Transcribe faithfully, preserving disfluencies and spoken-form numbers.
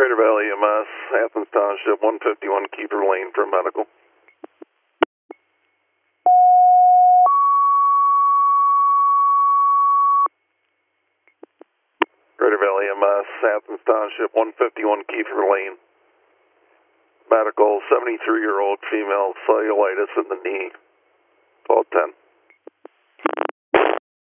Greater Valley E M S, Athens Township, one fifty-one Keeper Lane for medical. Greater Valley E M S, Athens Township, one fifty-one Keeper Lane. Medical, seventy-three-year-old female, cellulitis in the knee. twelve ten.